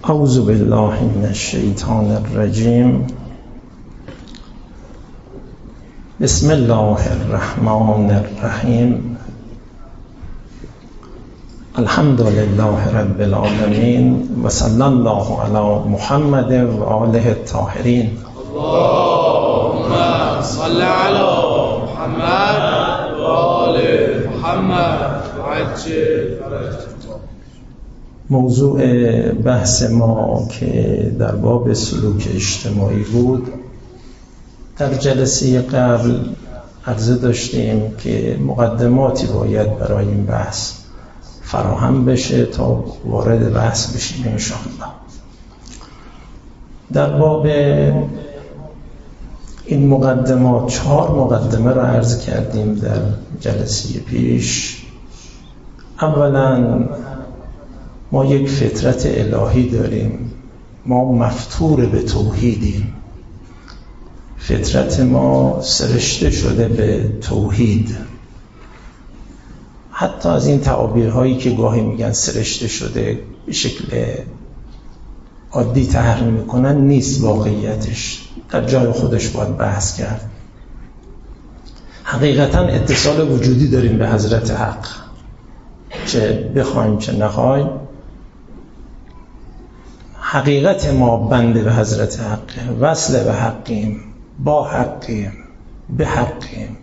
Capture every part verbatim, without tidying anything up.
اعوذ بالله من الشیطان الرجیم. بسم الله الرحمن الرحیم. الحمد لله رب العالمین و صلی الله علی محمد و آله الطاهرین. اللهم صل علی محمد و آل محمد و عجل فرجهم. موضوع بحث ما که در باب سلوک اجتماعی بود، در جلسه قبل عرضه داشتیم که مقدماتی باید برای این بحث فراهم بشه تا وارد بحث بشیم انشاءالله. در باب این مقدمات چهار مقدمه را عرض کردیم در جلسه پیش. اولا ما یک فطرت الهی داریم، ما مفطور به توحیدیم، فطرت ما سرشته شده به توحید. حتی از این تعابیرهایی که گاهی میگن سرشته شده به شکل عادی طرح میکنن نیست واقعیتش، در جای خودش باید بحث کرد. حقیقتا اتصال وجودی داریم به حضرت حق، چه بخوایم چه نخوایم. حقیقت ما بنده به حضرت حقه، وصل به حقیم، با حقیم، به حقیم.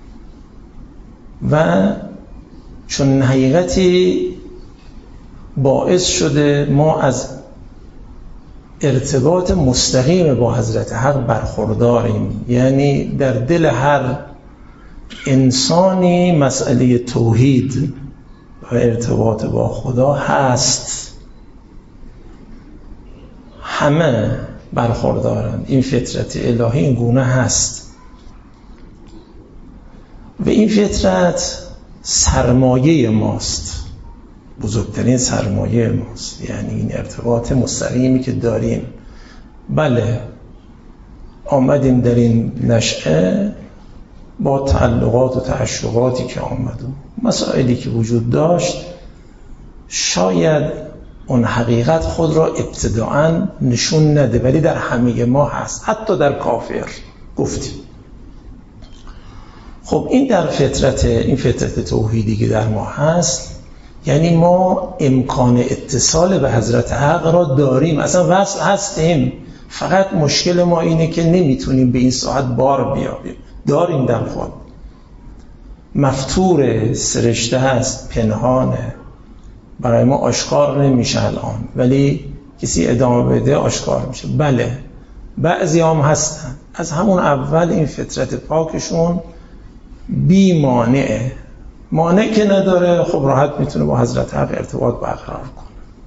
و چون حقیقتی باعث شده ما از ارتباط مستقیم با حضرت حق برخورداریم، یعنی در دل هر انسانی مسئله توحید و ارتباط با خدا هست، همه برخوردارند. این فطرت الهی این گونه هست و این فطرت سرمایه ماست، بزرگترین سرمایه ماست، یعنی این ارتباط مستقیمی که داریم. بله آمدیم در این نشأه با تعلقات و تعشقاتی که آمد و مسائلی که وجود داشت، شاید اون حقیقت خود را ابتداعاً نشون نده، ولی در همه ما هست، حتی در کافر گفتیم. خب این در فطرت، این فطرت توحیدی که در ما هست، یعنی ما امکان اتصال به حضرت حق را داریم، اصلا وصل هستیم. فقط مشکل ما اینه که نمیتونیم به این ساعت بار بیابیم. داریم در خود، مفتور سرشته هست، پنهانه، برای ما آشکار نمیشه الان، ولی کسی ادامه بده آشکار میشه. بله بعضی هم هستن از همون اول این فطرت پاکشون بی مانعه، مانع که نداره، خب راحت میتونه با حضرت حق ارتباط برقرار کنه.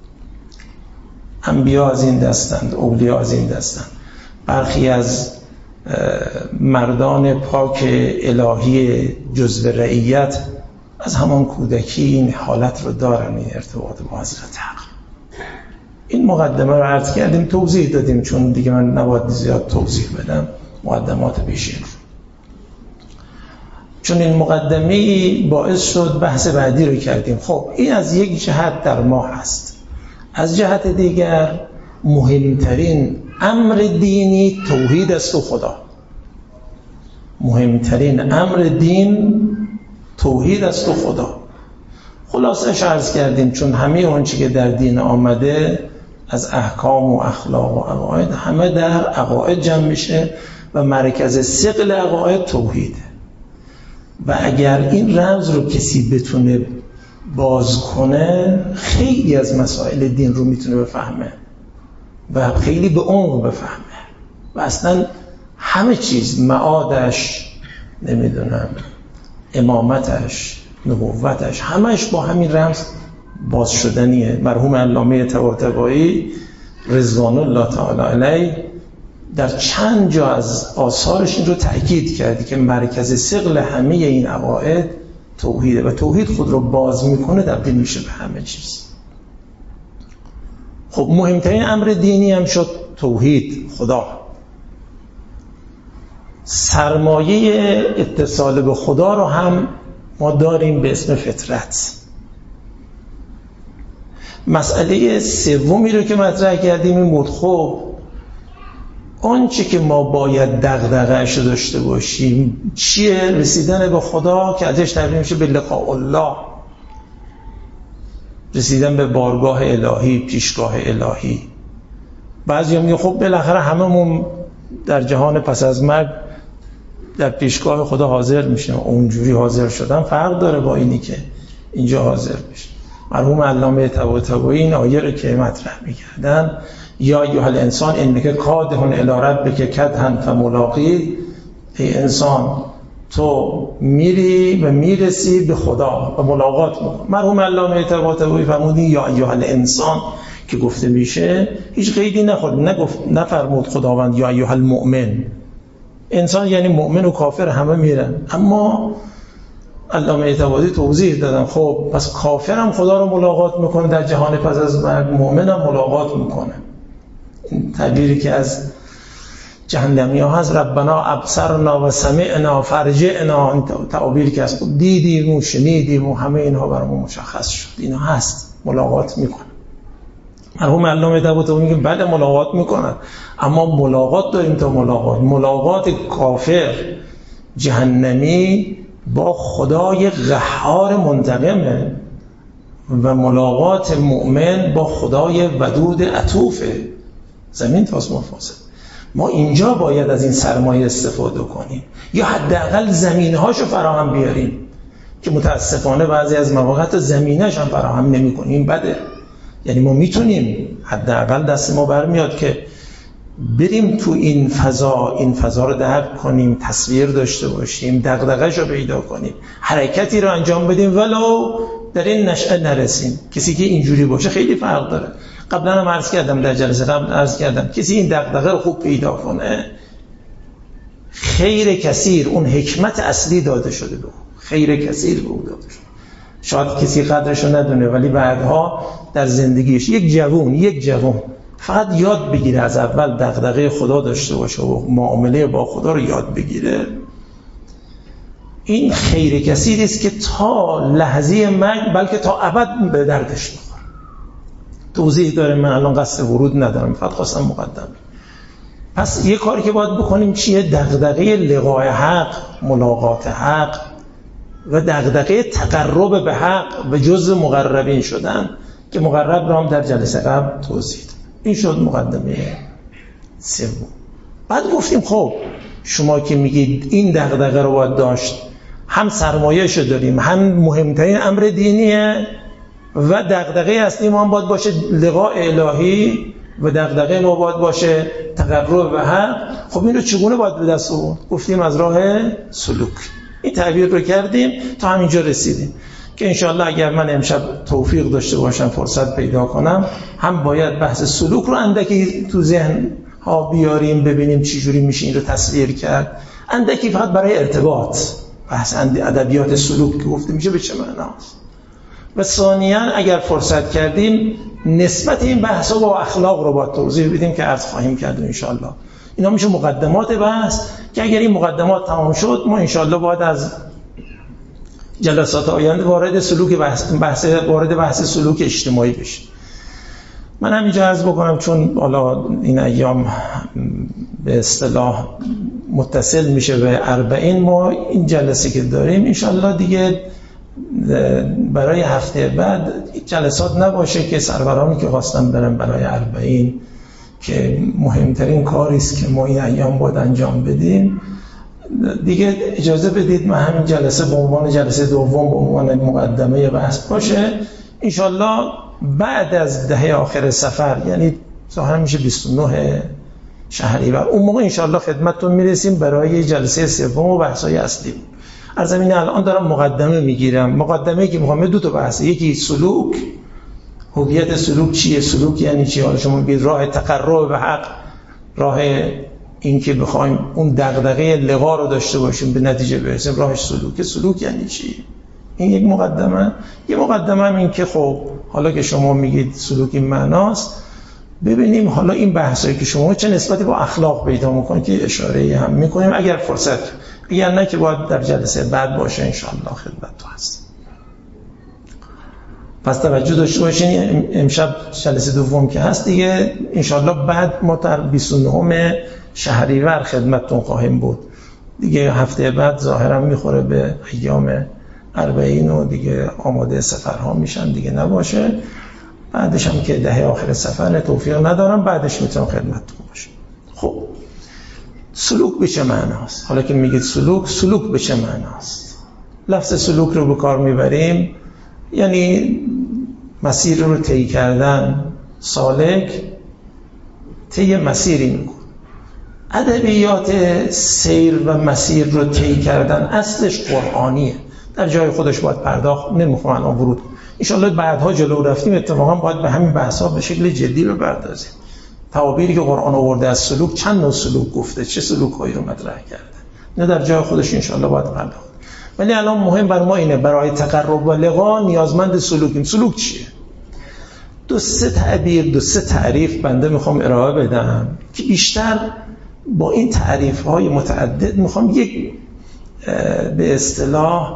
انبیا از این دستند، اولیا از این دستند. برخی از مردان پاک الهی جزو رعیت از همان کودکی این حالت رو دارن، این ارتباط با حضرت حق. این مقدمه رو عرض کردیم، توضیح دادیم، چون دیگه من نباید زیاد توضیح بدم مقدمات پیشین رو. چون این مقدمه باعث شد بحث بعدی رو کردیم. خب این از یک جهت در ما هست. از جهت دیگر مهمترین امر دینی توحید است و خدا. مهمترین امر دین توحید است و خدا. خلاصش عرض کردیم، چون همه اون چی که در دین آمده از احکام و اخلاق و عقاید، همه در عقاید جمع میشه و مرکز ثقل عقاید توحیده. و اگر این رمز رو کسی بتونه باز کنه، خیلی از مسائل دین رو میتونه بفهمه و خیلی به عمق بفهمه و اصلا همه چیز، معادش، نمیدونم امامتش، نبوتش، همش با همین رمز باز شدنیه. مرحوم علامه طباطبایی رضوان الله تعالی علیه در چند جا از آثارش این رو تأکید کردی که مرکز ثقل همه این عقاید توحیده و توحید خود رو باز میکنه، تبدیل میشه به همه چیز. خب مهمترین امر دینی هم شد توحید، خدا. سرمایه اتصال به خدا رو هم ما داریم به اسم فطرت. مسئله سومی رو که مطرح کردیم این بود خب آنچه که ما باید دغدغه‌اش رو داشته باشیم چیه؟ رسیدن به خدا که ازش تعبیر میشه به لقاء الله، رسیدن به بارگاه الهی، پیشگاه الهی. بعضی هم میگه خب بالاخره هممون در جهان پس از مرگ در پیشگاه خدا حاضر میشیم، اونجوری حاضر شدن فرق داره با اینی که اینجا حاضر بشه. مرحوم علامه طباطبایی این آیه رو که مطرح میکردن یا ایها الانسان انک کادح الی ربک کدحا فملاقی، ای انسان تو میری و میرسی به خدا و ملاقات میکنی. مرحوم علامه طباطبایی فرمودی یا ایها الانسان که گفته میشه هیچ قیدی نخورد، نگفت نفرمود خداوند یا ایها المؤمن. انسان یعنی مؤمن و کافر همه میرن، اما علامه طباطبایی توضیح دادن خب پس کافر هم خدا رو ملاقات میکنه در جهان پس از مرگ، مؤمن هم ملاقات میکنه. این تعبیری که از جهنمی ها هست ربنا ابصرنا و سمعنا فرجعنا، این تعبیری که از خود دیدیم و شنیدیم و همه اینها برامون مشخص شد، اینا هست ملاقات میکنه. مرحوم علامه طباطبایی میگه بله ملاقات میکنن، اما ملاقات داریم تا ملاقات ملاقات کافر جهنمی با خدای قهار منتقمه و ملاقات مؤمن با خدای ودود عطوفه، زمین تا آسمان فاصله. ما اینجا باید از این سرمایه استفاده کنیم یا حداقل زمینهاشو فراهم بیاریم که متاسفانه بعضی از مواقع تا زمینه‌اش هم فراهم نمی‌کنیم. این بده. یعنی ما میتونیم حداقل دست ما برمیاد که بریم تو این فضا، این فضا رو درک کنیم، تصویر داشته باشیم، دغدغه‌اش رو پیدا کنیم، حرکتی رو انجام بدیم ولو در این نشأه نرسیم. کسی که اینجوری باشه خیلی فرق داره. قبلا هم عرض کردم، در جلسه قبل عرض کردم، کسی این دغدغه رو خوب پیدا کنه خیر کثیر، اون حکمت اصلی داده شده به خیر کثیر به او داده شده. شاید کسی قدرش رو ندونه ولی بعدها در زندگیش یک جوون یک جوون فقط یاد بگیره از اول دغدغه خدا داشته باشه و معامله با خدا رو یاد بگیره، این خیر کثیری است که تا لحظه مرگ بلکه تا ابد به دردش میخوره. توضیح داره، من الان قصد ورود ندارم، فقط خواستم مقدمه. پس یه کاری که باید بکنیم چیه؟ دغدغه لقاء حق، ملاقات حق و دغدغه تقرب به حق و جزء مقربین شدن که مقرب رو هم در جلسه قبل توضیح دادم. این شد مقدمه سوم. بعد گفتیم خب شما که میگید این دغدغه رو باید داشت، هم سرمایه‌شو داریم، هم مهمترین امر دینیه و دغدغه اصلی ما هم باید باشه لقاء الهی و دغدغه ما باید باشه تقرب به حق. خب این رو چگونه باید به دست آورد؟ گفتیم از راه سلوک. این تعبیر رو کردیم تا همینجا رسیدیم که انشاءالله اگر من امشب توفیق داشته باشم فرصت پیدا کنم هم باید بحث سلوک رو اندکی تو ذهن ها بیاریم، ببینیم چی جوری میشه این رو تصویر کرد، اندکی فقط برای ارتباط، بحث ادبیات سلوک که گفته میشه به چه معناست. و ثانیاً اگر فرصت کردیم نسبت این بحثا با اخلاق رو باید توضیح بدیم که عرض خواهیم کرد انشاءالله. اینا میشه مقدمات بحث که اگر این مقدمات تمام شد ما انشاءالله باید از جلسات آینده وارد سلوک بحث, بحث وارد بحث سلوک اجتماعی بشیم. من همینجا عرض بکنم چون حالا این ایام به اصطلاح متصل میشه به اربعین، ما این جلسه که داریم انشاءالله دیگه برای هفته بعد جلسات نباشه که سرورانی که خواستن برن برای اربعین که مهمترین کاری است که ما این ایام باید انجام بدیم، دیگه اجازه بدید من همین جلسه به عنوان جلسه دوم به عنوان مقدمه بحث باشه. انشالله بعد از دهه آخر سفر، یعنی ظاهرا میشه بیست و نه شهریور، اون موقع انشالله خدمتتون میرسیم برای جلسه سوم و بحث‌های اصلی. از زمین الان دارم مقدمه میگیرم. مقدمه‌ای که میخوام دو تا بحث، یکی سلوک، هویت سلوک چیه، سلوک یعنی چی، حالا شما بگید راه تقرب به حق، راه این که بخوایم اون دغدغه لقا رو داشته باشیم به نتیجه برسیم، راهش سلوک. سلوک یعنی چی؟ این یک مقدمه. یه مقدمه هم این که خب حالا که شما میگید سلوک این معناست، ببینیم حالا این بحثایی که شما چه نسبتی با اخلاق پیدا میکنید که اشاره هم میکنیم اگر فرصت، اگر نه که باید در جلسه بعد باشه انشاءالله خدمت تو هست. پس توجه داشته باشین امشب جلسه دوم که هست دیگه انشالله بعد ما در بیست و نهم شهریور خدمتتون خواهیم بود دیگه. هفته بعد ظاهرا میخوره به ایام اربعین و دیگه آماده سفرها میشن دیگه نباشه. بعدش هم که دهه آخر سفر توفیق ندارم، بعدش میتونم خدمتتون باشم. خب سلوک به چه معناست؟ حالا که میگید سلوک، سلوک به چه معناست؟ لفظ سلوک رو به کار میبریم یعنی مسیر رو طی کردن. سالک طی مسیری میکن. ادبیات سیر و مسیر رو طی کردن اصلش قرآنیه، در جای خودش باید پرداخت، نمیخوام الان ورود. انشالله بعدها جلو رفتیم اتفاقا باید به همین بحثا به شکل جدی رو بپردازیم. تعابیری که قرآن آورده از سلوک، چند نوع سلوک گفته، چه سلوک‌هایی رو مطرح کرده، نه در جای خودش انشالله باید پرداخت. ولی الان مهم بر ما اینه برای تقرب و لقا نیازمند سلوکیم. سلوک چیه؟ دو سه تعبیر، دو سه تعریف بنده میخوام ارائه بدم که بیشتر با این تعریف‌های متعدد میخوام یک به اصطلاح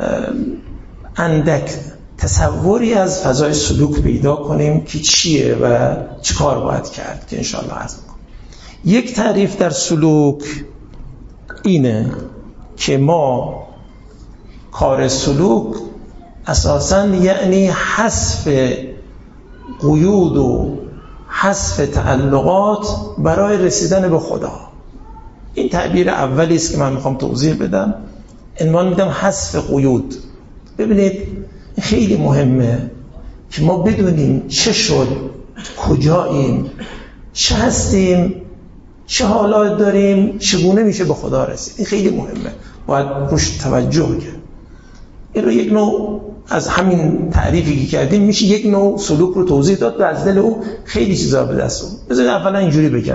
اندک تصوری از فضای سلوک پیدا کنیم که چیه و چه کار باید کرد که انشاءالله عرض میکنم. یک تعریف در سلوک اینه که ما کار سلوک اساساً یعنی حذف قیود و حذف تعلقات برای رسیدن به خدا. این تعبیر اولی است که من میخوام توضیح بدم. عنوان میدم حذف قیود. ببینید خیلی مهمه که ما بدونیم چه شد، کجاییم، چه هستیم، چه حالات داریم، چگونه میشه به خدا رسید. این خیلی مهمه، باید روش توجه کرد. این رو یک نوع از همین تعریفی که کردیم میشه یک نوع سلوک رو توضیح داد و از دل او خیلی چیزا به دست آورد. بذارید اولا اینجوری بگم،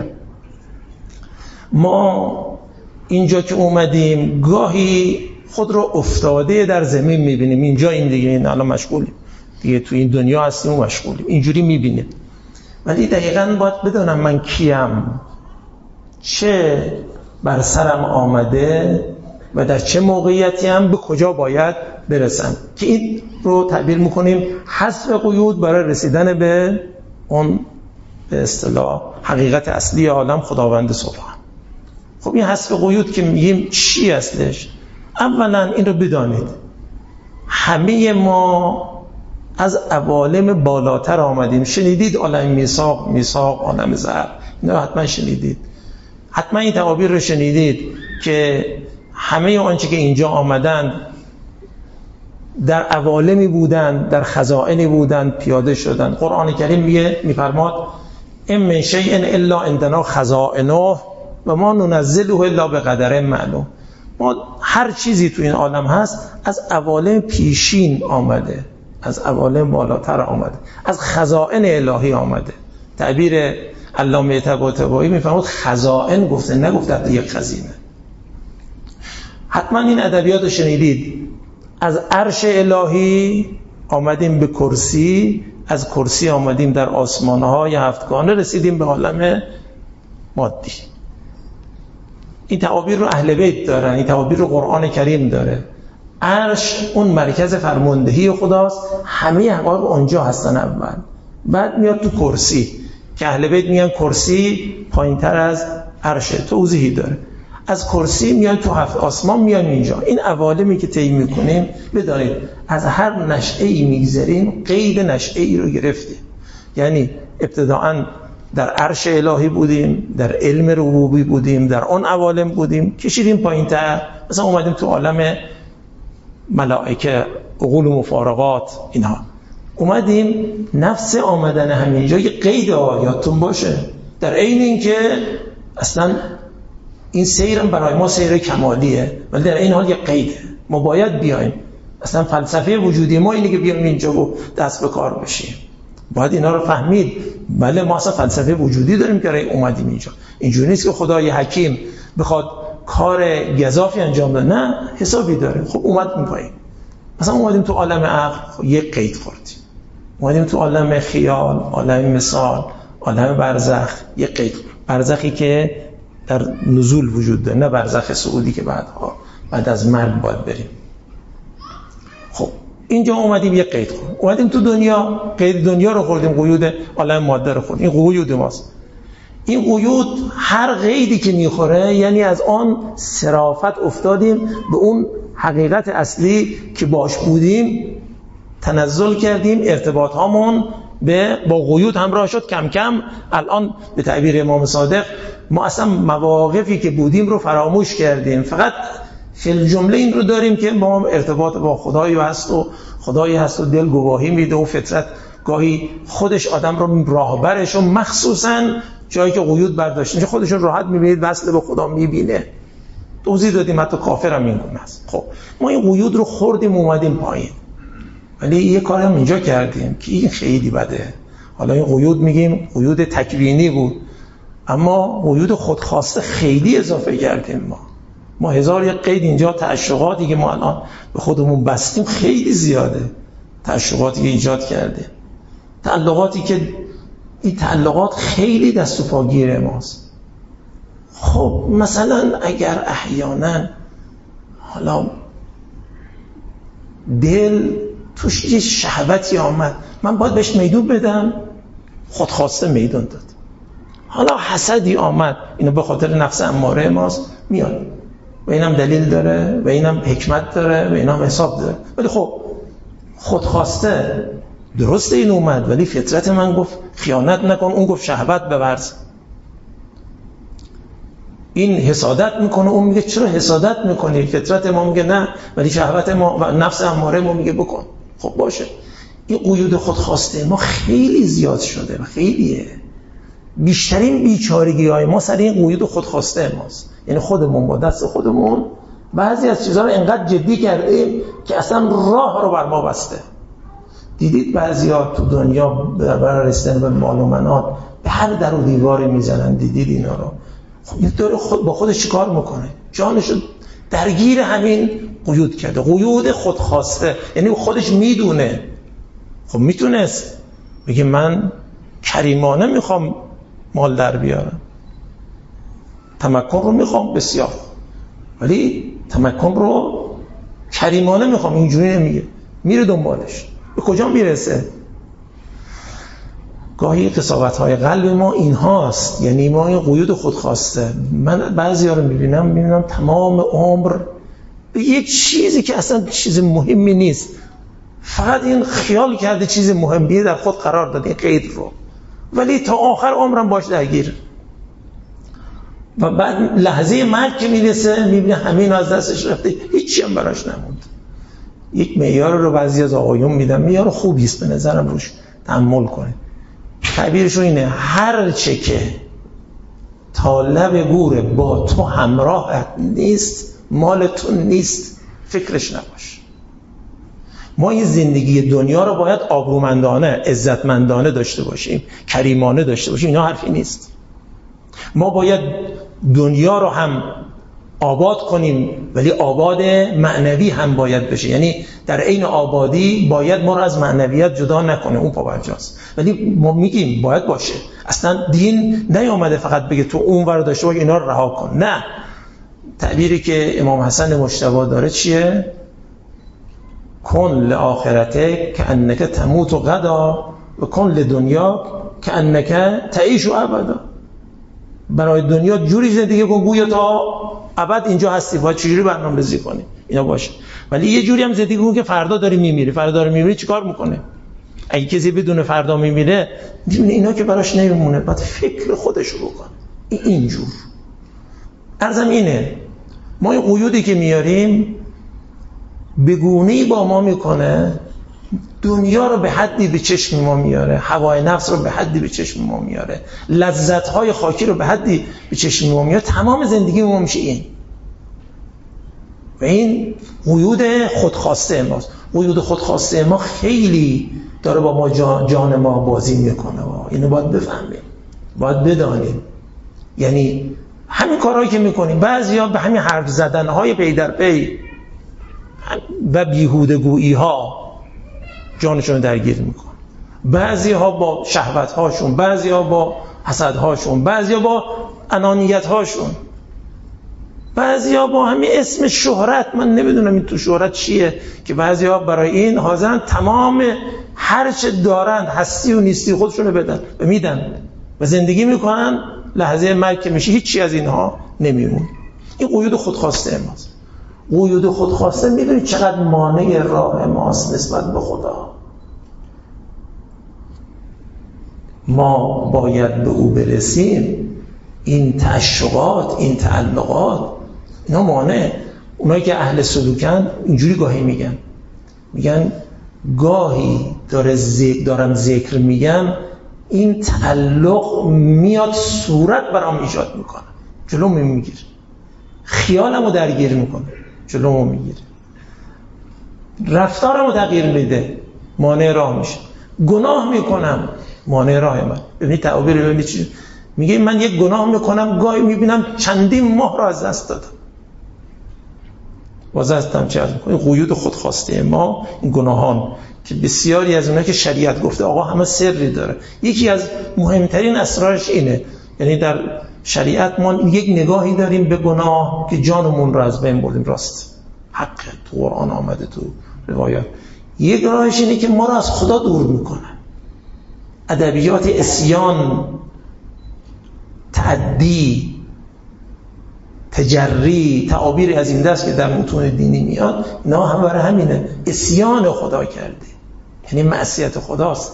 ما اینجا که اومدیم گاهی خود رو افتاده در زمین میبینیم. اینجا این دیگه این الان مشغولیم دیگه، تو این دنیا هستیم و مشغولیم، اینجوری میبینیم. ولی دقیقاً باید بدونم من کیم، چه بر سرم آمده و در چه موقعیتی هم به کجا باید برسم، که این رو تعبیر میکنیم حذف قیود برای رسیدن به اون به اصطلاح حقیقت اصلی عالم، خداوند سبحان. خب این حذف قیود که میگیم چی هستش؟ اولا این رو بدانید همه ما از عوالم بالاتر آمدیم. شنیدید عالم میثاق، میثاق عالم ذر، اینا حتما شنیدید. حتما این تعابیر رو شنیدید که همه آنچه که اینجا آمدن در عوالمی بودن، در خزائنی بودن، پیاده شدن. قرآن کریم میگه، میفرماد ان من شیء الا عندنا خزائنه و ما ننزله الا بقدر معلوم. ما هر چیزی تو این عالم هست از عوالم پیشین آمده، از عوالم بالاتر آمده، از خزائن الهی آمده. تعبیر علامه طباطبایی میفرماد خزائن گفته، نگفته یک خزینه. حتما این ادبیات رو شنیدید. از عرش الهی آمدیم به کرسی، از کرسی آمدیم در آسمان‌های هفتگانه، رسیدیم به عالم مادی. این تعابیر رو اهل بیت دارن، این تعابیر رو قرآن کریم داره. عرش اون مرکز فرماندهی خداست، همه حقایق اونجا هستن اول، بعد میاد تو کرسی که اهل بیت میگن کرسی پایینتر از عرشه، توضیحی داره. از کرسی میاد تو هفت آسمان، میاد اینجا. این عوالمی که طی میکنیم بدانید از هر نشأه‌ای میگذریم قید نشأه‌ای رو گرفتیم. یعنی ابتداءً در عرش الهی بودیم، در علم ربوبی بودیم، در آن عوالم بودیم، کشیدیم پایینتر، مثلا اومدیم تو عالم ملائکه، عقول و مفارقات، اینها اومدیم. نفس آمدن همینجا یه قید آیاتون باشه، در عین اینکه اصلا این سیرم برای ما سیر کمالیه، ولی در این حال یه قیده، ما باید بیایم. اصلا فلسفه وجودی ما اینه که بیایم اینجا و دست به کار بشیم. باید اینا رو فهمید. بله ما اصلا فلسفه وجودی داریم که اومدیم اینجا. اینجوری نیست که خدای حکیم بخواد کار گزافی انجام بده، نه، حسابی داره. خب اومدیم پایین، مثلا اومدیم تو عالم عقل، خب یک قید خوردیم. اومدیم تو عالم خیال، عالم مثال، عالم برزخ، یک قید. برزخی که در نزول وجود داره، نه برزخ سعودی که بعدها بعد از مرگ باید بریم. خب اینجا اومدیم یه قید خوردیم، اومدیم تو دنیا، قید دنیا رو خوردیم، قیود عالم ماده رو خوردیم. این قیود ماست. این قیود هر قیدی که میخوره یعنی از آن صرافت افتادیم به اون حقیقت اصلی که باش بودیم، تنزل کردیم، ارتباط هامون به با قیود همراه شد. کم کم الان به تعبیر امام صادق ما اصلا مواقفی که بودیم رو فراموش کردیم، فقط فی الجمله این رو داریم که ما ارتباط با خدایی هست و خدایی هست و دل گواهی میده و فطرت گاهی خودش آدم رو راهبرش و مخصوصا جایی که قیود برداشته میشه خودشون راحت میبینید وصل به خدا میبینه. توضیح دادیم حتی کافر هم این گونه است. خب ما این قیود رو خوردیم اومدیم پایین، ولی یه کار هم اینجا کردیم که این خیلی بده. حالا این قیود میگیم قیود تکوینی بود، اما قیود خودخواسته خیلی اضافه کردیم. ما ما هزار یک قید اینجا، تعشقاتی که ما الان به خودمون بستیم خیلی زیاده، تعشقاتی که ایجاد کردیم، تعلقاتی که این تعلقات خیلی دست و پاگیر ماست. خب مثلا اگر احیانا حالا دل توش یه شهوتی آمد، من باید بهش میدون بدم، خودخواسته میدون داد. حالا حسدی آمد، اینو به خاطر نفس اماره ماست میاد و اینم دلیل داره و اینم حکمت داره و اینم حساب داره، ولی خب خودخواسته درسته این اومد، ولی فطرت من گفت خیانت نکن، اون گفت شهوت بورز. این حسادت میکنه، اون میگه چرا حسادت میکنی؟ فطرت ما میگه نه، ولی شهوت ما و نفس اماره ما میگه بکن. خب باشه، این قیود خودخواسته ما خیلی زیاد شده و خیلیه. بیشترین بیچارگی های ما سر این قیود خودخواسته ماست، یعنی خودمون با دست خودمون بعضی از چیزها رو انقدر جدی کردیم که اصلا راه رو بر ما بسته. دیدید بعضیا تو دنیا برای رسیدن به مال و منال به هر در و دیواری میزنن، دیدید اینا رو؟ خب این داره خود با خودش چیکار میکنه؟ جانشو درگیر همین قیود کرده، قیود خودخواسته، یعنی خودش میدونه. خب میتونست بگه من کریمانه میخوام مال در بیارم، تمکن رو میخوام بسیار، ولی تمکن رو کریمانه میخوام، اینجوری نمیگه، میره دنبالش. به کجا میرسه؟ گاهی قساوت‌های قلب ما این هاست، یعنی ما این قیود خودخواسته. من بعضی ها رو میبینم میبینم تمام عمر به یک چیزی که اصلا چیز مهمی نیست، فقط این خیال کرده چیز مهمیه در خود قرار داده این قید رو، ولی تا آخر عمرم باش درگیر. و بعد لحظه مرگ که میرسه میبینه همین از دستش رفته، هیچی هم براش نموند. یک معیار رو بعضی از آقایون میدم، معیار خوبی است به نظرم، روش تأمل کنه. تعبیرشون اینه: هر چه که تا لب گور با تو همراهت نیست مال تو نیست، فکرش نباش. ما این زندگی دنیا رو باید آبرومندانه، عزتمندانه داشته باشیم، کریمانه داشته باشیم، اینا حرفی نیست. ما باید دنیا رو هم آباد کنیم، ولی آباد معنوی هم باید بشه، یعنی در عین آبادی باید ما رو از معنویت جدا نکنه، اون پابرجاست، ولی ما میگیم باید باشه. اصلا دین نیامده فقط بگه تو اون ور داشته باش اینا رو رها کن، نه. تعبیری که امام حسن مجتبی داره چیه؟ کن لآخرته که انک تموت و غدا و کن لدنیا که انک تعیش و ابدا. برای دنیا جوری زندگی کن گویا تا ابد اینجا هستی، باید چجوری برنامه‌ریزی کنی اینا باشه، ولی یه جوری هم زندگی کن که فردا داری میمیری. فردا داری میمیری چیکار میکنه؟ اگه کسی بدون فردا میمیره، اینا که براش نمیمونه، باید فکر خودش رو بکنه. اینجور عرضم اینه، ما این قیودی که میاریم به گونه‌ای با ما میکنه، دنیا رو به حدی به چشم ما میاره، هوای نفس رو به حدی به چشم ما میاره، لذت‌های خاکی رو به حدی به چشم ما میاره، تمام زندگی ما میشه این. و این قیود خودخواسته ماست. قیود خودخواسته ما خیلی داره با ما جان, جان ما بازی میکنه، اینو باید بفهمیم، باید بدانیم. یعنی همین کارهایی که میکنیم، بعضیا به همین حرف زدن‌های پی در پی و بیهودگویی ها جانشون درگیر میکنه. بعضی ها با شهوت هاشون، بعضی ها با حسد هاشون، بعضی ها با انانیت هاشون. بعضیا با همین اسم شهرت، من نمیدونم این تو شهرت چیه که بعضیا برای این حاضرن تمام هر چه دارن هستی و نیستی خودشونو بدن و میدن و زندگی میکنن، لحظه مرگ که میشه هیچی از اینها نمیمون. این قیود خودخواسته ماست. قیود خودخواسته میدونید چقدر مانع راه ماست نسبت به خدا. ما باید به او برسیم. این تعشقات، این تعلقات، اینا مانع. اونایی که اهل سلوکن اینجوری گاهی میگن میگن گاهی داره ذکر دارم ذکر میگم، این تعلق میاد صورت برام ایجاد میکنه، جلوم میگیره، خیالمو درگیر میکنه، جلومو میگیره، رفتارمو تغییر میده، مانع راه میشه. گناه میکنم، مانع راه من. ببینید تعبیر ببینید چی میگه. من یک گناه میکنم، گاهی میبینم چندین ماه را از دست دادم، باز هستم چه از میکنم. قیود خودخواسته ما، این گناهان که بسیاری از اونها که شریعت گفته آقا همه سری داره، یکی از مهمترین اسرارش اینه. یعنی در شریعت ما یک نگاهی داریم به گناه که جانمون رو از بین بردیم. راست، حق تو قرآن آمده، تو روایات. یک راهش اینه که ما رو از خدا دور میکنه. ادبیات عصیان، تعدی، تجری، تعابیری از این دست که در متون دینی میاد، اینا هم برای همینه. عصیان خدا کردی یعنی معصیت خداست،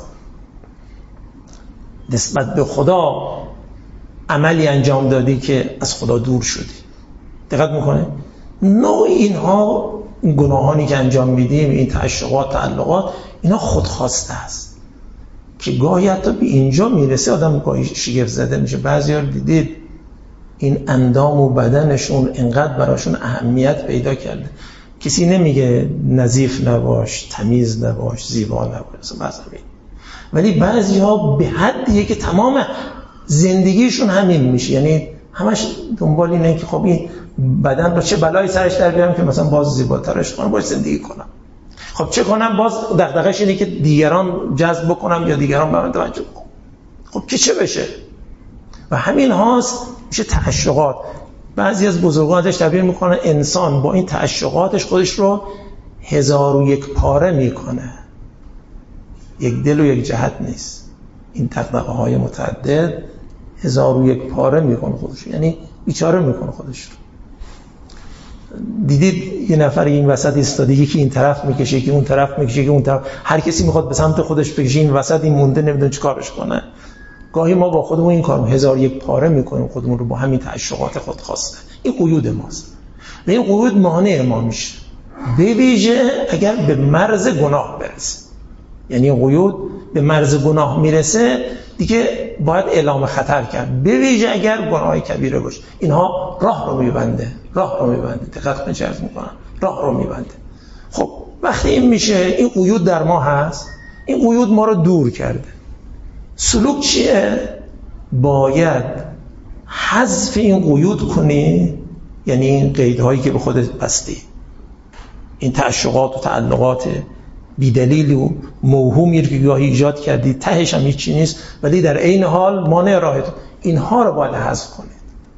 نسبت به خدا عملی انجام دادی که از خدا دور شدی. دقت میکنه نوع اینها، این گناهانی که انجام میدیم، این تعشقات، تعلقات، اینا خودخواسته است که گاهی حتی به اینجا میرسه آدم گاهی شگفت زده میشه. بعضیا رو دیدید این اندام و بدنشون انقدر براشون اهمیت پیدا کرده، کسی نمیگه نظیف نباش، تمیز نباش، زیبا نباش، ولی بعضیا به حدیه که تمام زندگیشون همین میشه. یعنی همش دنبال اینه که خب این بدن رو چه بلایی سرش در بیارم که مثلا باز زیباترش کنم، باز زندگی کنم. خب چه کنم؟ باز دغدغه‌اش اینه که دیگران جذب بکنم یا دیگران به من توجه کنن. خب که چه بشه؟ و همین هاست میشه تعشقات. بعضی از بزرگان ازش تعبیر میکنه انسان با این تعشقاتش خودش رو هزار و یک پاره میکنه، یک دل و یک جهت نیست. این دغدغه های متعدد هزار و یک پاره میکنه خودش، یعنی بیچاره میکنه خودش رو. دیدید یه نفر این وسط ایستاده، یکی این طرف میکشه، یکی اون طرف میکشه، یکی اون طرف، هر کسی میخواد به سمت خودش بکشه، این وسط این مونده نمیدونه چیکارش کنه. گاهی ما با خودمون این کارو هزار یک پاره میکنیم خودمون رو با همین تعشقات خودخواسته. این قیود ماست و این قیود مانع ما میشه، به ویژه اگر به مرز گناه برسه. یعنی قیود به مرز گناه میرسه دیگه باید اعلام خطر کرد، به ویژه اگر گناه کبیره باشه. اینها راه رو میبنده، راه رو میبنده. دقت کنید چه عرض میکنم، راه رو میبنده. خب وقتی این میشه، این قیود در ما هست، این قیود ما رو دور کرده. سلوک چیه؟ باید حذف این قیود کنی، یعنی این قیدهایی که به خودت بستی، این تعشقات و تعلقات بیدلیل و موهومی که گاهی ایجاد کردی، تهش هم هیچی نیست ولی در عین حال مانع راهت، اینها رو باید حذف کنید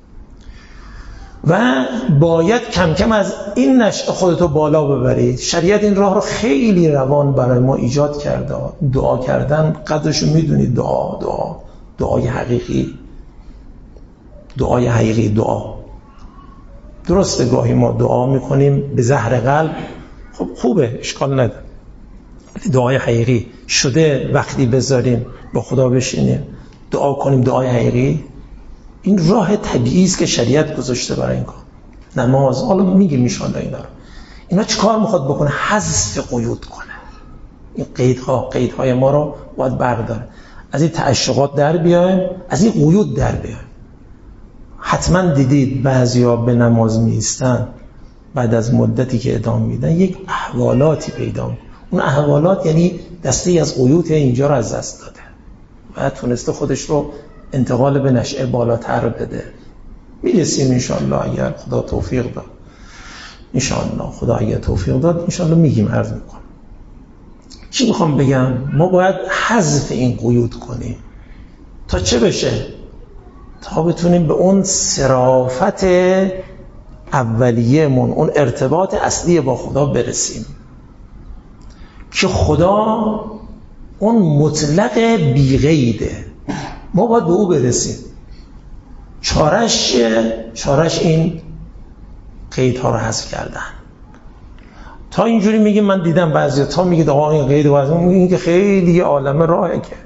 و باید کم کم از این نشأه خودتو بالا ببرید. شریعت این راه رو خیلی روان برای ما ایجاد کرده. دعا کردن قدرشو میدونید، دعا دعا دعای حقیقی، دعای حقیقی دعا. درسته گاهی ما دعا میکنیم به زهر قلب، خب خوبه، اشکال نداره، دعای حقیقی شده وقتی بذاریم با خدا بشینیم دعا کنیم دعای حقیقی. این راه طبیعی است که شریعت گذاشته برای این کار. نماز، حالا میگیم ان شاء الله اینا رو. اینا چه کار میخواد بکنه؟ حذف قیود کنه. این قیدها قیدهای ما رو باید برداره، از این تعشقات در بیایم، از این قیود در بیایم. حتما دیدید بعضیا به نماز میایستن، بعد از مدتی که ادامه میدن یک احوالاتی پیدا میکنه. اون احوالات یعنی دستی از قیود اینجا رو از دست داده و تونسته خودش رو انتقال به نشأه بالاتر بده. میرسیم انشاءالله اگر خدا توفیق داد. انشاءالله خدا اگر توفیق داد انشاءالله میگیم، عرض میکنم. چی میخوام بگم؟ ما باید حذف این قیود کنیم تا چه بشه؟ تا بتونیم به اون صرافت اولیه‌مون، اون ارتباط اصلی با خدا برسیم که خدا اون مطلق بی‌قیده، ما باید به او برسیم. چارش چیه؟ چارش این قیدها رو حذف کردن. تا اینجوری میگیم، من دیدم بعضی تا میگید آقا این قید و این میگه که خیلی یه عالم راهه، که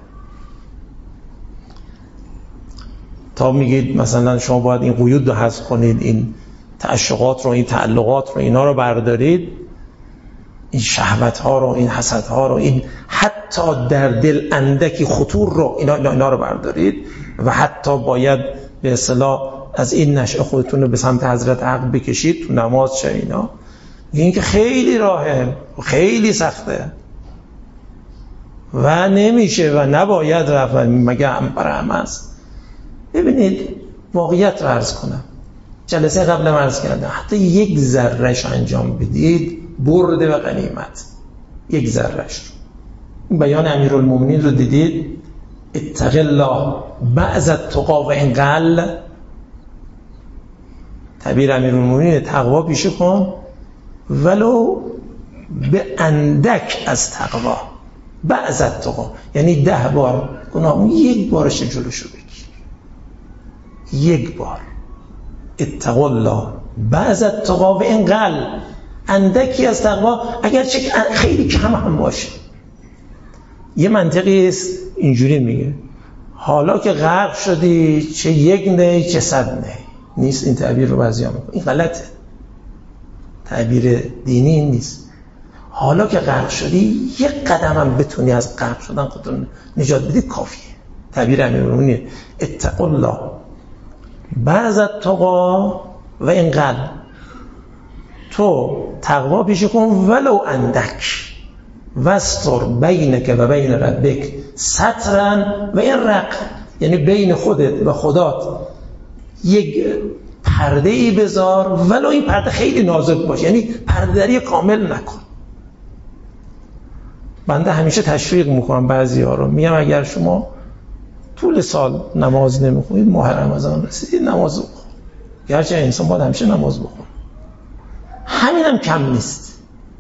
تا میگید مثلا شما باید این قیود رو حذف کنید، این تعشقات رو، این تعلقات رو، اینا رو بردارید، این شهوت ها رو، این حسد ها رو، این حتی در دل اندکی خطور رو، اینا, اینا رو بردارید و حتی باید به اصطلاح از این نشأه خودتون رو به سمت حضرت حق بکشید تو نماز چه اینا. این که خیلی راهه و خیلی سخته و نمیشه و نباید رفت، مگه هم برای همه است. ببینید واقعیت رو عرض کنم، جلسه قبل عرض کردم، حتی یک ذرهش انجام بدید برده و غنیمت، یک ذرهش. بیان امیرالمومنین رو دیدید، اتق الله بعض التقی و ان قل. تعبیر امیرالمومنین تقوا پیشه کن ولو به اندک از تقوا، بعض التقی یعنی ده بار گناه یک بارش جلوشو بگیر، یک بار. اتق الله بعض التقی و ان قل، اندکی از تقوا اگرچه خیلی کم هم باشه. یه منطقی است اینجوری میگه حالا که غرق شدی چه یک نی چه صد نی. نیست این تعبیر رو بعضیا میگن، این غلطه، تعبیر دینی این نیست. حالا که غرق شدی یک قدم هم بتونی از غرق شدن خودتون نجات بدید کافیه. تعبیر امیرالمومنین اتق الله بعض التقی و ان قل، تو تقوا پیشه کن ولو اندک، وستر بینک و بین ربک سترن و این رق، یعنی بین خودت و خدات یک پرده ای بذار، ولو این پرده خیلی نازک باشه، یعنی پرده‌داری کامل نکن. بنده همیشه تشویق میکنم بعضی ها رو، میگم اگر شما طول سال نماز نمیخونید، ماه رمضان رسیدید نماز بخون، گرچه انسان باید همیشه نماز بخون، همین هم کم نیست.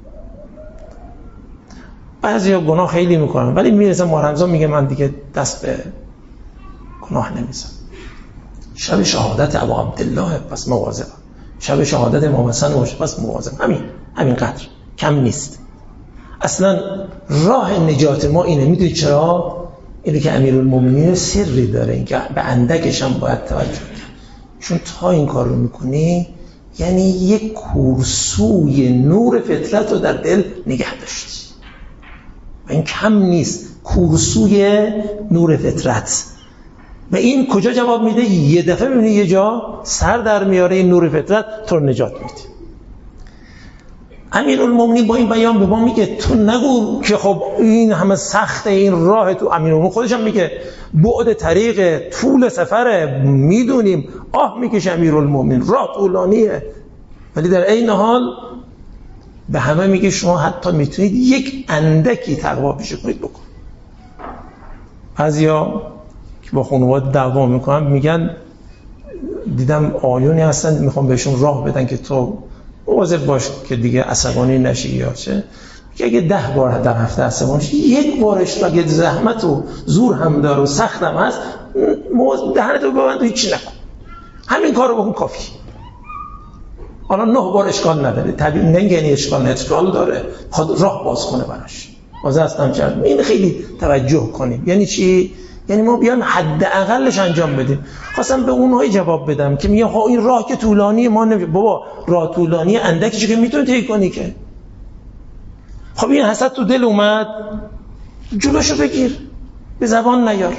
بعضی ها گناه خیلی میکنن ولی میرسه ماه رمضان میگه من دیگه دست به گناه نمیزنم. شب شهادت ابو عبدالله پس مواظب، شب شهادت امام حسن باشه پس مواظب. همین همین قدر کم نیست. اصلا راه نجات ما اینه. میدونید چرا؟ اینه که امیرالمومنین سری داره، این که به اندکش هم باید توجه کنی، چون تا این کار رو میکنی یعنی یک کورسوی نور فطرت رو در دل نگه داشتی و این کم نیست. کورسوی نور فطرت. و این کجا جواب میده؟ یه دفعه میبینی یه جا سر در میاره این نور فطرت تو نجات میده. امیرالمومنین با این بیان به ما میگه تو نگو که خب این همه سخته این راه. تو امیرالمومنین خودش هم میگه بعد طریق طول سفره، میدونیم آه میکشه امیرالمومنین، راه طولانیه، ولی در این حال به همه میگه شما حتی میتونید یک اندکی تقوا پیشه کنید بکن. بعضیا که با خانواده دعوا میکنن میگن دیدم آیونی هستن میخوام بهشون راه بدن که تو مواظب باش که دیگه عصبانی نشی یا چه، که اگه ده بار در هفته عصبانی شی، یک بارش اگه زحمت و زور هم داره و سخت هم هست دهنتو ببند و هیچی نکن، همین کار رو بکن کافی. حالا نه بار اشکال نداره، طبیعی نگه یعنی اشکال نه، اشکال داره، خود راه باز کنه براش. باز هستم چرد این خیلی توجه کنیم. یعنی چی؟ یعنی ما بیان حداقلش انجام بدیم. خواستم به اونهایی جواب بدم که میگن ها این راه که طولانی، ما نمی... بابا راه طولانی اندکی که میتونی طی کنی که. خب این حسد تو دل اومد، جلوشو بگیر، به زبان نیار.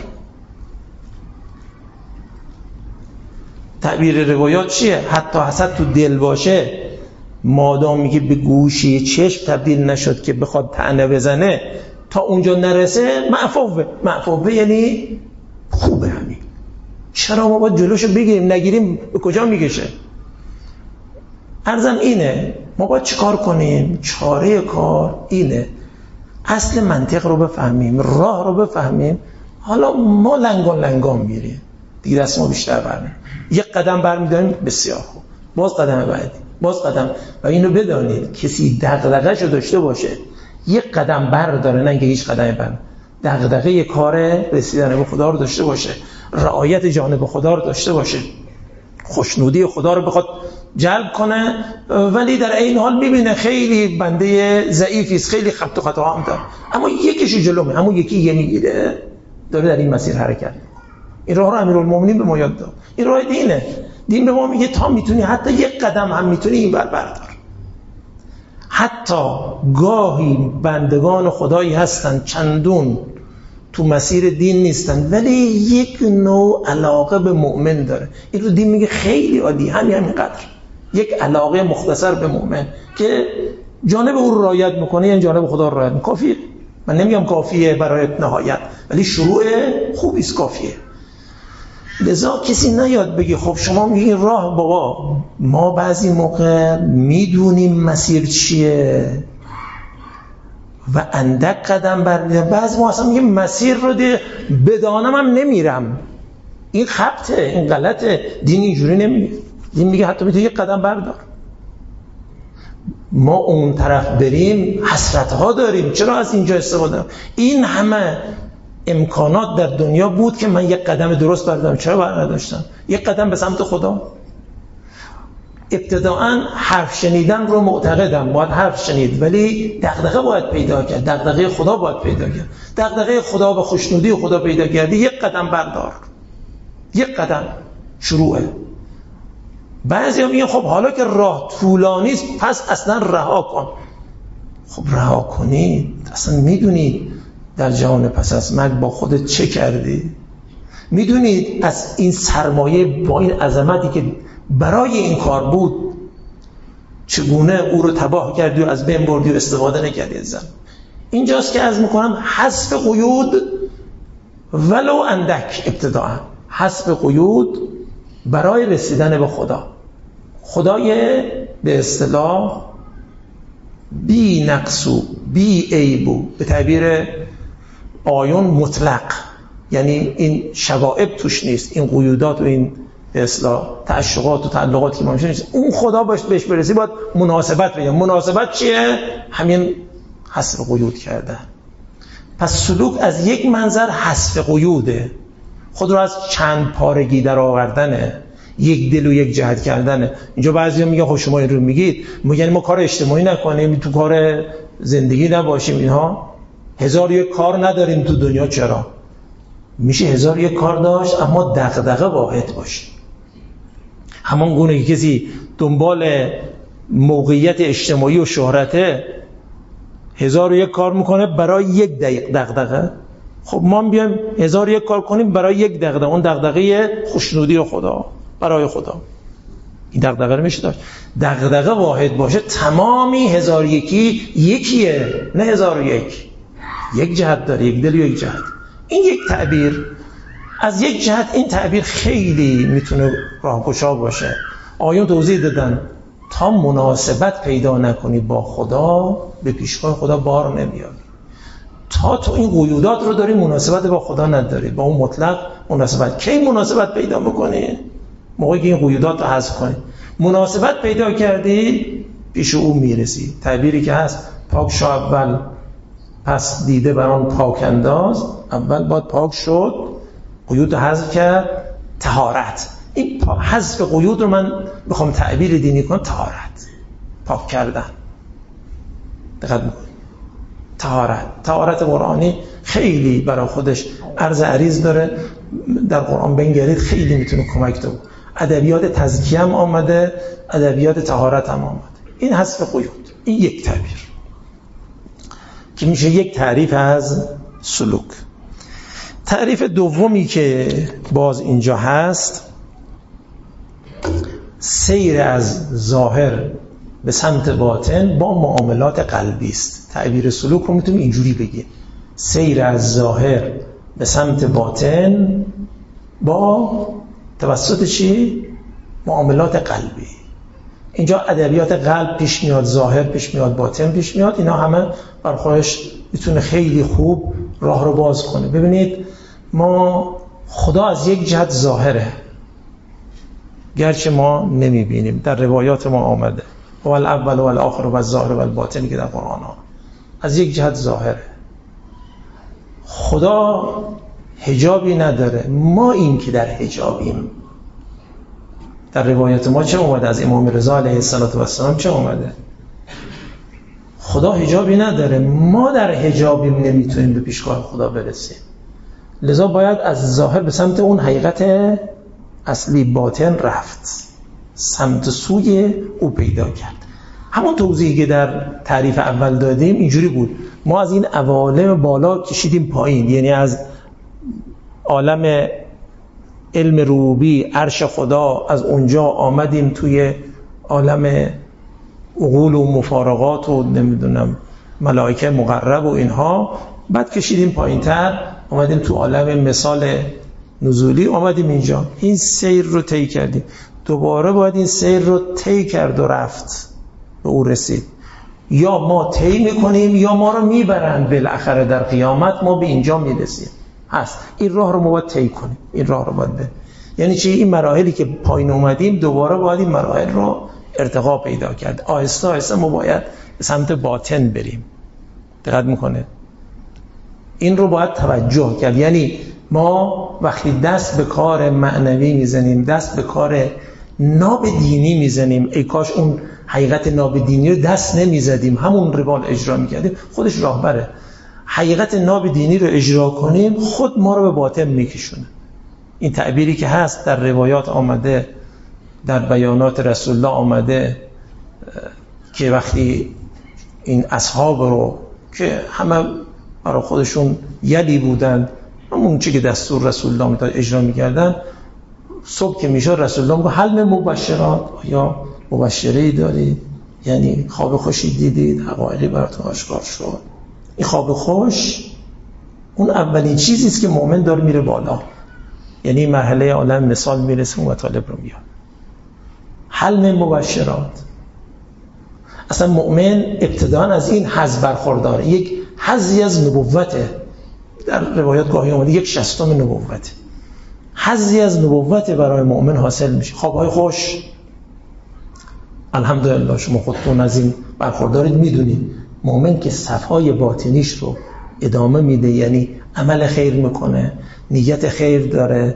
تعبیر روایات چیه؟ حتی حسد تو دل باشه، مادامی که به گوشی چشم تبدیل نشد که بخواد طعنه بزنه، تا اونجا نرسه معفوه. معفوه یعنی خوبه. همین چرا ما باید جلوشو بگیریم؟ نگیریم به کجا میکشه؟ عرضم اینه ما باید چیکار کنیم؟ چاره کار اینه اصل منطق رو بفهمیم، راه رو بفهمیم. حالا ما لنگان لنگان میریم دیگه، دست ما بیشتر برمیم، یک قدم برمیداریم بسیار خوب، باز قدم بعدی، باز قدم. و اینو بدانید کسی دغدغه‌شو داشته باشه یک قدم برداره، نه اینکه هیچ قدمی بر، دغدغه کار رسیدن به خدا رو داشته باشه، رعایت جانب خدا رو داشته باشه، خوشنودی خدا رو بخواد جلب کنه، ولی در این حال میبینه خیلی بنده ضعیفی است، خیلی خبط و خطا هم داره، اما یکیشو جلو می، همون یکی یه میگیره، داره در این مسیر حرکت. این راه رو امیرالمومنین به ما یاد داد. این راه دینه. دین به ما میگه تا میتونی حتی یک قدم هم میتونی این بر بردار. حتی گاهی بندگان خدایی هستن چندون تو مسیر دین نیستن ولی یک نوع علاقه به مؤمن داره. این رو دین میگه خیلی عادی، همین همینقدر یک علاقه مختصر به مؤمن که جانب او رو رعایت میکنه، یعنی جانب خدا رو رعایت میکنه. کافیه. من نمیگم کافیه برای نهایت، ولی شروع خوبی است، کافیه. لذا کسی نیاد بگه خب شما میگین راه، بابا ما بعضی موقع میدونیم مسیر چیه و اندک قدم برمیدیم، بعضی ما اصلا میگیم مسیر رو ده بدانم هم نمیرم. این خبطه، این غلطه. دین اینجوری نمیگه. دین میگه حتی میتونی یک قدم بردار. ما اون طرف بریم حسرت ها داریم، چرا از اینجا استفاده دارم؟ این همه امکانات در دنیا بود که من یک قدم درست بردارم، چرا برداشتم؟ یک قدم به سمت خدا. ابتداعا حرف شنیدن رو معتقدم، باید حرف شنید، ولی دغدغه باید پیدا کرد، دغدغه خدا باید پیدا کرد. دغدغه خدا و خوشنودی خدا پیدا کردی، یک قدم بردار، یک قدم شروعه. بعضی هم میگن خب حالا که راه طولانی است پس اصلا رها کن. خب رها کنی، اصلا میدونی در جهان پس از مرگ با خودت چه کردی؟ میدونید از این سرمایه با این عظمتی که برای این کار بود چگونه او رو تباه کردی و از بین بردی و استفاده نکردی از زن. اینجاست که عرض میکنم حذف قیود ولو اندک، ابتداعا حذف قیود برای رسیدن به خدا. خدای به اصطلاح بی نقصو بی عیبو، به تعبیر آیون مطلق، یعنی این شوائب توش نیست، این قیودات و این به اصطلاح تعشقات و تعلقات که ما میشه نیست. اون خدا باش بهش برسی باید مناسبت بگیم. مناسبت چیه؟ همین حذف قیود کرده. پس سلوک از یک منظر حذف قیوده، خود رو از چند پارگی در آوردنه، یک دل و یک جهت کردنه. اینجا بعضیا میگن خب شما این رو میگید، میگن ما کار اجتماعی نکنیم، تو کار زندگی نباشیم، اینها هزار یک کار نداریم تو دنیا. چرا؟ میشه هزار یک کار داشت اما دغدغه واحد باشه. همان گونه که کسی دنبال موقعیت اجتماعی و شهرته هزار یک کار میکنه برای یک دغدغه. خب ما بیایم هزار یک کار کنیم برای یک دغدغه، اون دغدغه خوشنودی خدا، برای خدا. این دغدغه رو میشه داشت. دغدغه واحد باشه، تمامی هزار یکی یکیه، نه هزار یک. یک جهت داره، یک دل و یک جهت. این یک تعبیر از یک جهت، این تعبیر خیلی میتونه راهگشا باشه. آیون توضیح دادن تا مناسبت پیدا نکنی با خدا به پیشگاه خدا بار نمیاری. تا تو این قیودات رو داری مناسبت با خدا نداری، با اون مطلق مناسبت. کی مناسبت پیدا میکنی؟ موقعی که این قیودات رو حذف کنی. مناسبت پیدا کردی پیش او میرسی. تعبیری که هست پاک شو اول پس دیده بران پاک انداز. اول باید پاک شد، قیود رو حذف کرد، طهارت. این حذف قیود رو من بخوام تعبیر دینی کنم، طهارت، پاک کردن. دقت میکنید؟ طهارت. طهارت قرآنی خیلی برای خودش عرض عریض داره. در قرآن بنگرید خیلی میتونه کمک تو. ادبیات تزکیه هم آمده، ادبیات طهارت هم آمده. این حذف قیود، این یک تعبیر که میشه یک تعریف از سلوک. تعریف دومی که باز اینجا هست، سیر از ظاهر به سمت باطن با معاملات قلبی است. تعبیر سلوک رو میتونیم اینجوری بگیم: سیر از ظاهر به سمت باطن با توسط چی؟ معاملات قلبی. اینجا ادبیات قلب پیش میاد، ظاهر پیش میاد، باطن پیش میاد. اینا همه بر خودش میتونه خیلی خوب راه رو باز کنه. ببینید، ما خدا از یک جهت ظاهره، گرچه ما نمیبینیم. در روایات ما آمده و الاول و الاخر و الظاهر و الباطن که در قرآن ها از یک جهت ظاهره. خدا حجابی نداره، ما این که در حجابیم. در روایات ما چه اومده؟ از امام رضا علیه السلام چه اومده؟ خدا حجابی نداره، ما در حجابیم، نمیتونیم به پیشگاه خدا برسیم. لذا باید از ظاهر به سمت اون حقیقت اصلی باطن رفت، سمت سوی او پیدا کرد. همون توضیحی که در تعریف اول دادیم اینجوری بود، ما از این عوالم بالا کشیدیم پایین، یعنی از عالم علم ربوبی، عرش خدا، از اونجا آمدیم توی عالم عقول و مفارقات و نمیدونم ملائکه مقرب و اینها، بعد کشیدیم پایین تر، آمدیم تو عالم مثال نزولی، آمدیم اینجا، این سیر رو طی کردیم. دوباره باید این سیر رو طی کرد و رفت به او رسید. یا ما طی میکنیم یا ما رو میبرند بالاخره در قیامت ما به اینجا میرسیم. هست این راه رو ما باید طی کنیم، این راه رو باید بریم. یعنی چی؟ این مراحلی که پایین اومدیم دوباره باید این مراحل رو ارتقا پیدا کرد. آهسته آهسته ما باید به سمت باطن بریم. دقت میکنه؟ این رو باید توجه کرد. یعنی ما وقتی دست به کار معنوی میزنیم، دست به کار ناب دینی میزنیم، ای کاش اون حقیقت ناب دینی رو دست نمیزدیم، همون روال اجرا میکردیم، خودش راهبره. حقیقت ناب دینی رو اجرا کنیم، خود ما رو به باطن میکشونه. این تعبیری که هست در روایات آمده، در بیانات رسول الله آمده که وقتی این اصحاب رو که همه برای خودشون یلی بودند، همون چی که دستور رسول الله میداد اجرا میکردن، صبح که میشه رسول الله میگه حل مبشرات، یا مبشری دارید؟ یعنی خواب خوشی دیدید، حقایقی براتون آشکار شد. این خواب خوش اون اولین چیزی است که مؤمن داره میره بالا، یعنی مرحله عالم مثال میرسه و مطالب رو میاد. حل مبشرات، اصلا مؤمن ابتداً از این حظ برخورداره، یک حظی از نبوته. در روایات گاهی اومده یک شصتم نبوته، حظی از نبوت برای مؤمن حاصل میشه. خوابهای خوش، الحمدلله شما خودتون از این برخوردارید، میدونید مؤمن که صفای باطنیش رو ادامه میده، یعنی عمل خیر میکنه، نیت خیر داره،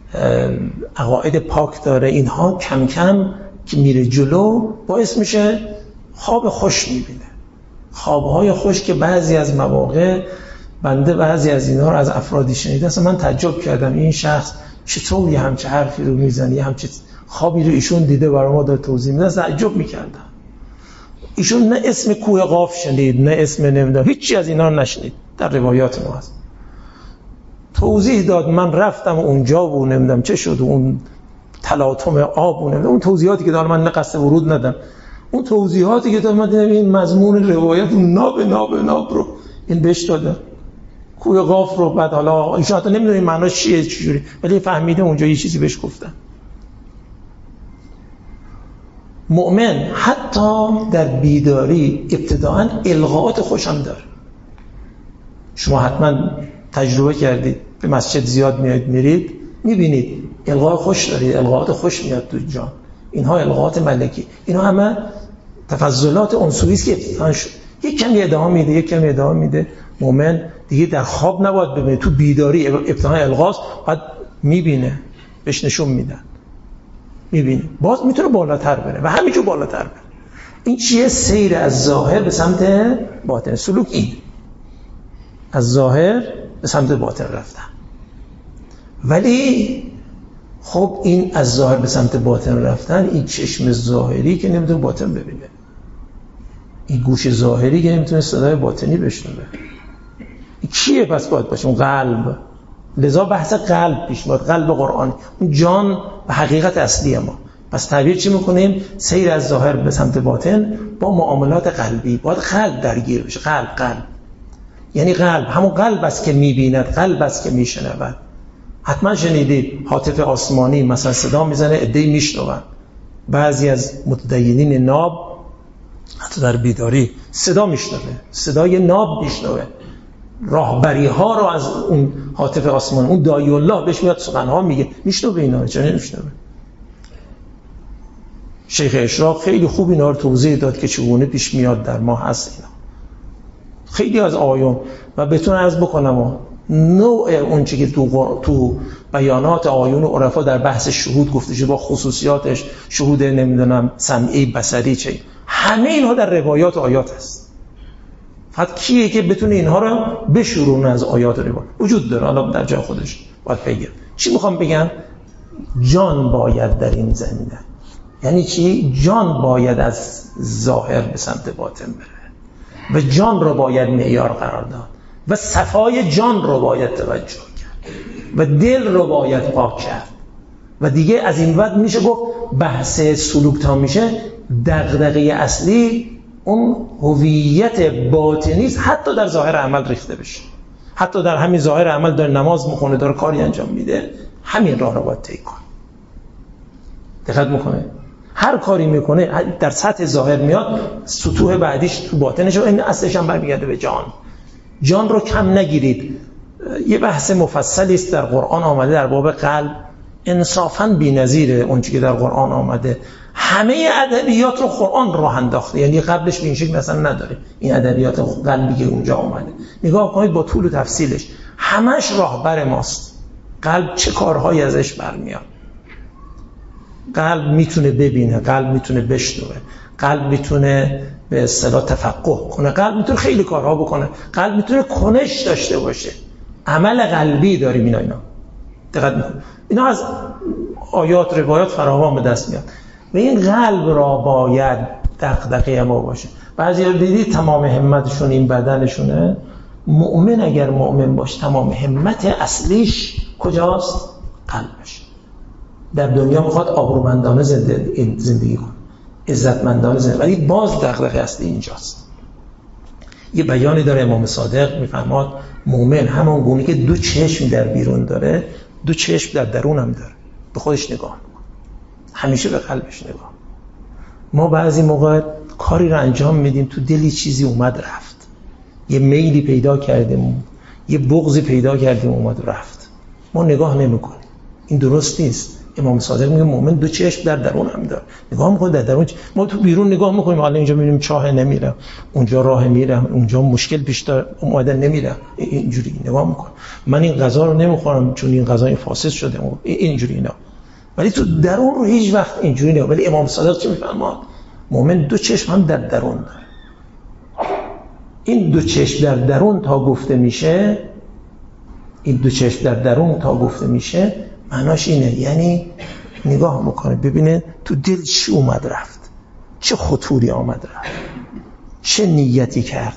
عقاید پاک داره، اینها کم کم که میره جلو باعث میشه خواب خوش میبینه. خوابهای خوش که بعضی از مواقع بنده بعضی از اینا رو از افرادی شنیده، اصلا من تعجب کردم این شخص چطور یه همچه حرفی رو میزنه، یه همچه خوابی رو ایشون دیده برای ما داره توضیح میده. تعجب میکردم. ایشون نه اسم کوه قاف شنید، نه اسم نمیدونم، هیچی از اینا رو نشنید. در روایات ما هست توضیح داد، من رفتم اونجا و نمیدونم چه شد، اون تلاطم آب و نمیدونم، اون توضیحاتی که داد من نه قصد ورود ندم، اون توضیحاتی که داد من دیدم این مضمون روایت اون ناب ناب ناب رو این بهش داده، کوه قاف رو. بعد حالا ایشون حتی نمیدونه این معناش چیه چجوری، ولی فهمیده اونجا یه چیزی بهش گفتن. مؤمن حتی در بیداری ابتداعاً القاءات خوش هم داره. شما حتما تجربه کردید، به مسجد زیاد میاد میرید میبینید القاء خوش دارید، القاءات خوش میاد تو جان. اینها القاءات ملکی، اینها همه تفضلات انسویی است که ابتداعاً شد. یک کمی ادامه میده، یک کمی ادامه میده. مؤمن دیگه در خواب نباید ببینه، تو بیداری ابتداء القاء بعد میبینه، بهش نشون میدن، میبینه، باز میتونه بالاتر بره و همینجور بالاتر بره. این چیه؟ سیر از ظاهر به سمت باطن. سلوک این از ظاهر به سمت باطن رفتن. ولی خب این از ظاهر به سمت باطن رفتن، این چشم ظاهری که نمیتونه باطن ببینه، این گوش ظاهری که نمیتونه صدای باطنی بشنوه، این چیه؟ پس باید باشه اون قلب. لذا بحث قلب پیش میاد، قلب قرآن، اون جان و حقیقت اصلی ما. پس تعبیر چی میکنیم؟ سیر از ظاهر به سمت باطن با معاملات قلبی. باید قلب درگیر بشه. قلب قلب یعنی قلب، همون قلب است که میبیند، قلب است که میشنود. حتما شنیدید هاتف آسمانی مثلا صدا میزنه، عده‌ای میشنون. بعضی از متدینین ناب حتی در بیداری صدا میشنوه، صدای ناب میشنوه، راهبری ها رو از اون هاتف آسمانی، اون داعی الله بهش میاد سخنها میگه، میشنوه. اینا چه نمیشنوه؟ شیخ اشراق خیلی خوب اینا رو توضیح داد که چگونه پیش میاد در ما هست اینا. خیلی از آیون و بهتون عرض بکنم و نوع اون چی که تو, تو بیانات آیون و عرفا در بحث شهود گفته شده با خصوصیاتش، شهود نمیدونم سمعی بصری چه، همه اینها در روایات و آیات هست. فقط کیه که بتونه اینها رو بشورونه از آیات و روایات وجود داره، حالا در جای خودش باید بگم. چی میخوام بگم؟ جان باید در این زمینه. یعنی چی؟ جان باید از ظاهر به سمت باطن بره و جان رو باید معیار قرار داد و صفای جان رو باید توجه کرد و دل رو باید پاک کرد و دیگه از این بعد میشه گفت بحث سلوک تا میشه دغدغه اصلی اون هویت باطنی است، حتی در ظاهر عمل ریخته بشه. حتی در همین ظاهر عمل داره نماز میخونه، داره کاری انجام میده، همین راه رو باید طی کنه. دقت میکنه هر کاری میکنه در سطح ظاهر میاد، سطوح بعدیش تو باطنش و این اصلش هم برمیگرده به جان. جان رو کم نگیرید. یه بحث مفصلی است در قرآن آمده در باب قلب، انصافاً بی‌نظیره اون چیزی که در قرآن آمده. همه ادبیات رو قرآن راه انداخته، یعنی قبلش به این شکل مثلا نداره. این ادبیات قلبی که اونجا آمده نگاه کنید با طول و تفصیلش، همش راهبر ماست. قلب چه کارهایی ازش برمیاد. قلب میتونه ببینه، قلب میتونه بشنوه، قلب میتونه به اصطلاح تفقه کنه، قلب میتونه خیلی کارها بکنه، قلب میتونه کنش داشته باشه. عمل قلبی داریم اینا اینا دقت میکنه. اینا از آیات روایات فراوان به دست میاد و این قلب را باید دغدغه ما باشه. بعضی ها دیدید تمام همتشون این بدنشونه. مؤمن اگر مؤمن باشه تمام همت اصلیش کجاست؟ قلبش. در دنیا میخواد آبرومندانه زندگی کنه، عزتمندانه زندگی، ولی باز دغدغه اصلی اینجاست. یه بیانی داره امام صادق میفرماد مؤمن همون گونه که دو چشم در بیرون داره، دو چشم در درون هم داره. به خودش نگاه میکنه، همیشه به قلبش نگاه. ما بعضی موقع کاری رو انجام میدیم تو دلی چیزی اومد رفت، یه میلی پیدا کردیم، یه بغضی پیدا کردیم اومد رفت، ما نگاه نمیکنیم. این درست نیست. امام صادق میگه مؤمن دو چشم در درون هم داره، نگاه میکنه در درون. ما تو بیرون نگاه میکنیم، حالا اینجا میبینیم چاه نمیره، اونجا راه میره، اونجا مشکل پیش داره اومده نمیره، اینجوری نگاه میکنه. من این غذا رو نمیخورم چون این غذا فاسد شده، اینجوری اینا. ولی تو درون رو هیچ وقت اینجوری نه. ولی امام صادق چی میفرماد؟ مؤمن دو چشم هم در درون داره. این دو چشم در درون تا گفته میشه، این دو چشم در درون تا گفته میشه معناش اینه، یعنی نگاه میکنه ببینه تو دل چی اومد رفت، چه خطوری آمد رفت، چه نیتی کرد،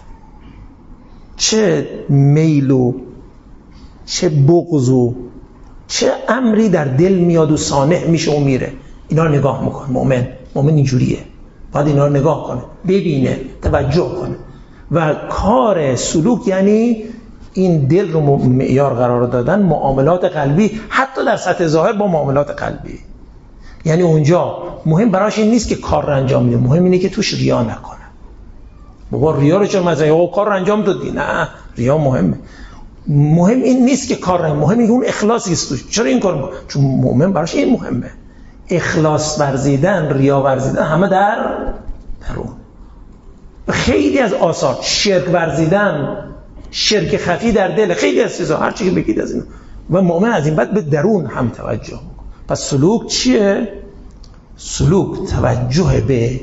چه میل و چه بغض و چه امری در دل میاد و صانع میشه و میره. اینا رو نگاه میکنه. مؤمن مؤمن اینجوریه، باید اینا رو نگاه کنه، ببینه، توجه کنه. و کار سلوک یعنی این دل رو معیار قرار دادن، معاملات قلبی، حتی در سطح ظاهر با معاملات قلبی. یعنی اونجا مهم براش این نیست که کار رو انجام میده، مهم اینه که توش ریا نکنه. بابا ریا رو چرا مزه او کار رو انجام دادی؟ نه، ریا مهمه. مهم این نیست که کار رو، مهم اینه اون اخلاصی است توش. چرا این کار میکنه؟ چون مؤمن براش این مهمه. اخلاص ورزیدن، ریا ورزیدن همه در درون. خیلی از آثار شرک ورزیدن، شرک خفی در دل، خیلی از چیزا، هر چی که بگید از این. و مؤمن از این بعد به درون هم توجه میکنه. پس سلوک چیه؟ سلوک توجه به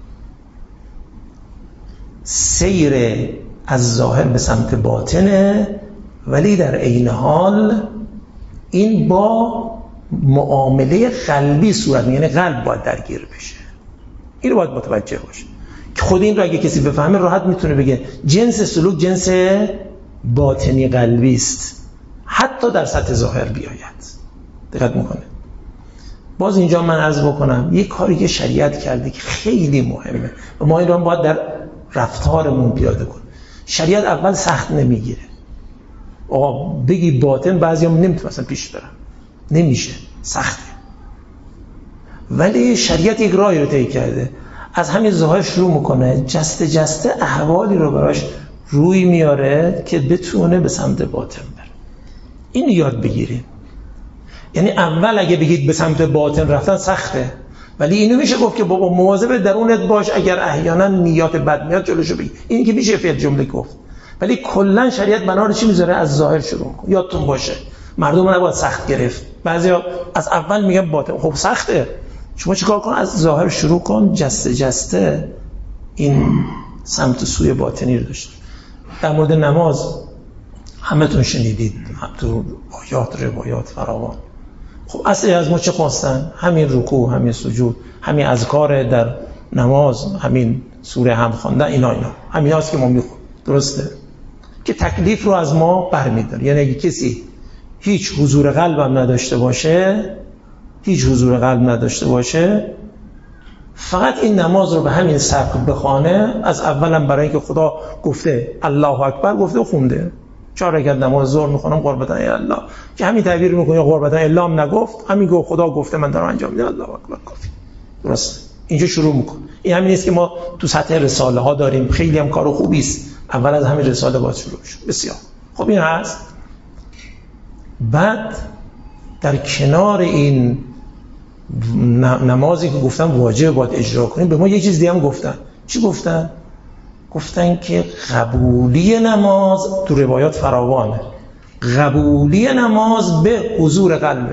سیر از ظاهر به سمت باطنه، ولی در عین حال این با معامله قلبی صورت میگیره، یعنی قلب باید درگیر بشه. این رو باید متوجه باشه که خود این رو اگه کسی بفهمه راحت میتونه بگه جنس سلوک جنس باطنی قلبی است، حتی در سطح ظاهر بیاید. دقت میکنه. باز اینجا من عرض بکنم یک کاری که شریعت کرده که خیلی مهمه و ما این رو هم باید در رفتارمون پیاده کنیم. شریعت اول سخت نمیگیره. آقا بگی باطن، بعضی‌ها نمیتونن مثلا پیش برن، نمیشه، سخته. ولی شریعت یک راهی رو طی کرده، از همین ظاهر شروع میکنه، جسته جسته احوالی رو براش روی میاره که بتونه به سمت باطن بره. این یاد بگیریم. یعنی اول اگه بگید به سمت باطن رفتن سخته، ولی اینو میشه گفت که بابا مواظب درونت باش، اگر احیانا نیات بد میاد جلوشو بگیر. این که میشه فعل جمله گفت، ولی کلا شریعت بنا رو چی میذاره؟ از ظاهر شروع کن. یادتون باشه مردم نباید سخت گرفت. بعضیا از اول میگن باطن، خب سخته، شما چیکار کن؟ از ظاهر شروع کن، جسته جسته این سمت سوی باطنی رو داشت. در مورد نماز همتون شنیدید تو آیات روایات فراوان. خب اصلی از ما چه خواستن؟ همین رکوع، همین سجود، همین اذکار در نماز، همین سوره حمد خواندن، اینا اینا همین هاست که ما میخونیم. درسته؟ که تکلیف رو از ما برمی‌داره. یعنی اگه کسی هیچ حضور قلب هم نداشته باشه، هیچ حضور قلب نداشته باشه، فقط این نماز رو به همین سبک بخونه، از اولم برای اینکه خدا گفته الله اکبر گفته و خونده. چهار رکعت نماز ظهر میخونم قربتن الله، که همین تعبیر میکنه قربتن الله هم نگفت، همین گفت خدا گفته من دارم انجام میدم، الله اکبر کافی. درست؟ اینجا شروع میکنه. این همین است که ما تو سطح رساله ها داریم، خیلی هم کار خوبی است. اول از همین رساله باید شروع شد. بسیار خب این هست. بعد در کنار این نمازی که گفتن واجب باید اجرا کنیم، به ما یه چیز دیگه هم گفتن. چی گفتن؟ گفتن که قبولی نماز تو روایات فراوانه، قبولی نماز به حضور قلبه.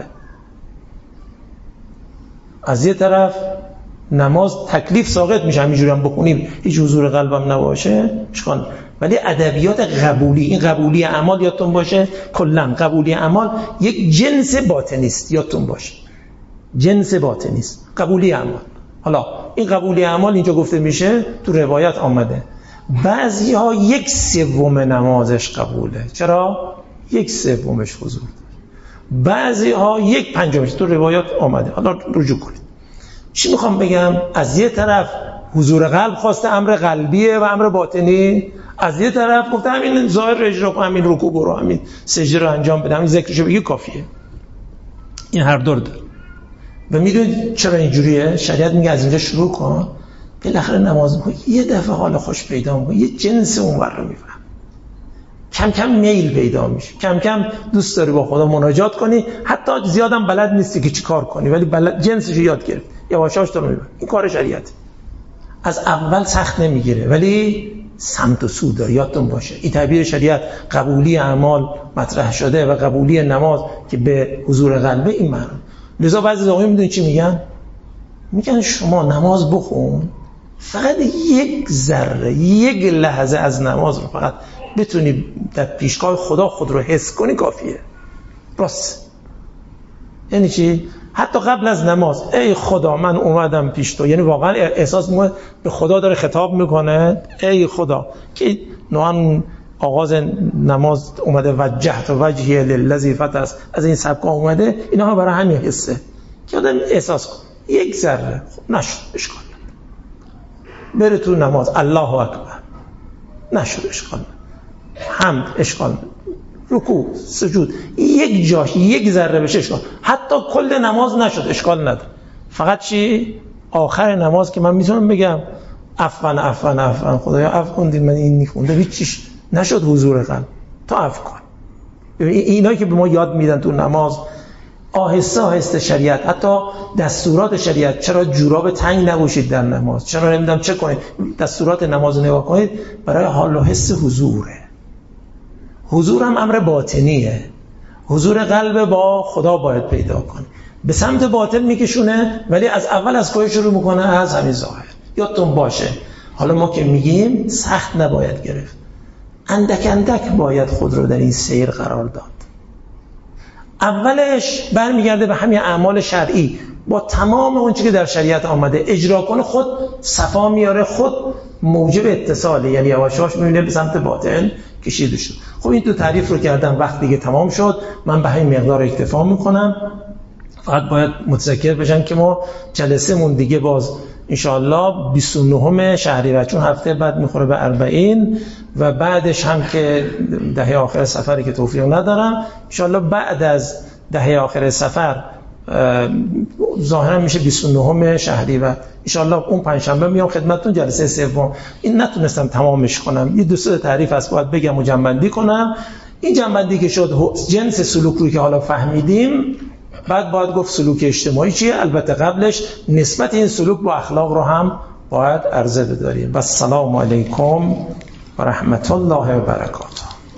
از یه طرف نماز تکلیف ساقط میشه، همینجوری هم بکنیم هیچ حضور قلبم نباشه اشکال، ولی ادبیات قبولی، این قبولی اعمال یادتون باشه، کلا قبولی اعمال یک جنس باطنی است، یادتون باشه جنس باطنی است قبولی اعمال. حالا این قبولی اعمال اینجا گفته میشه تو روایت آمده، بعضی ها یک سوم نمازش قبوله. چرا؟ یک سومش حضور داره. بعضی ها یک پنجمش تو روایات آمده. حالا رجوع کنید. چی میخوام بگم؟ از یه طرف حضور قلب خواسته، امر قلبیه و امر باطنی. از یه طرف گفته همین ظاهر اجرا کن، همین رکوع برو، همین سجده رو انجام بده، همین ذکرشو بگی کافیه. این هر دور داره. و میدونید چرا اینجوریه؟ شریعت میگه از اینجا شروع کن، بالاخره نماز میکنی یه دفعه حال خوش پیدا میکنی، یه جنس اونور رو میفهم، کم کم میل پیدا میشه، کم کم دوست داری با خدا مناجات کنی، حتی زیادم بلد نیستی که چی کار کنی، ولی بلد جنسش یاد گرفت، یواشاش تو رو میبره. این کار شریعت از اول سخت نمیگیره، ولی سمت و سو داره. یادتون باشه این تعبیر شریعت قبولی اعمال مطرح شده و قبولی نماز که به حضور قلبه، این معنی. لذا بعضی آقایون میدونید چی میگن؟ میگن شما نماز بخون، فقط یک ذره، یک لحظه از نماز رو فقط بتونی در پیشگاه خدا خود رو حس کنی کافیه. راست. یعنی چی؟ حتی قبل از نماز ای خدا من اومدم پیش تو، یعنی واقعا احساس میکنه به خدا داره خطاب میکنه، ای خدا، که نوعا آغاز نماز اومده وجهت وجهی للذی فطر از این سبکا اومده، اینا برای همین حسه که آدم احساس کنه یک ذره خب نشد اشکال نداره، بره تو نماز الله اکبر نشد اشکال نداره، حمد اشکال نداره، رکوع سجود یک جاش یک ذره بشه اشکال، حتی کل نماز نشد اشکال نداره، فقط چی آخر نماز که من میتونم بگم عفوا عفوا عفوا خدایا عفو کن من این نخونده هیچیش نشد حضور قلب، تا عفو کن. اینایی که به ما یاد میدن تو نماز آهسته آهسته شریعت، حتی دستورات شریعت، چرا جوراب تنگ نبوشید در نماز، چرا نمیدونم چه کنید، دستورات نماز نگاه کنید، برای حال و حس حضوره. حضور هم امر باطنیه، حضور قلب با خدا باید پیدا کنه، به سمت باطن میکشونه، ولی از اول از کجا شروع میکنه؟ از همین ظاهر. یادتون باشه حالا ما که میگیم سخت نباید گرفت، اندک اندک باید خود رو در این سیر قرار داد. اولش برمیگرده به همین اعمال شرعی، با تمام اون چیزی که در شریعت آمده اجرا کنه، خود صفا میاره، خود موجب اتصاله، یعنی یواشاش میبینه به سمت باطن کشیده شد. خب این تو تعریف رو کردم، وقت دیگه تمام شد، من به همین مقدار اکتفا میکنم. فقط باید متذکر بشن که ما جلسه مون دیگه باز انشاءالله بیست و نهم شهریور، چون هفته بعد میخوره به اربعین و بعدش هم که دهه آخر سفری که توفیق ندارم، انشاءالله بعد از دهه آخر سفر ظاهرا میشه بیست و نهم شهریور، انشاءالله اون پنجشنبه میام خدمتتون جلسه سوم. این نتونستم تمامش کنم، یه دو سه تعریف از باید بگم و جنبندی کنم. این جنبندی که شد جنس سلوک رو که حالا فهمیدیم، بعد باید گفت سلوک اجتماعی چیه. البته قبلش نسبت این سلوک با اخلاق رو هم باید عرضه بداریم. و السلام علیکم و رحمت الله و برکاته.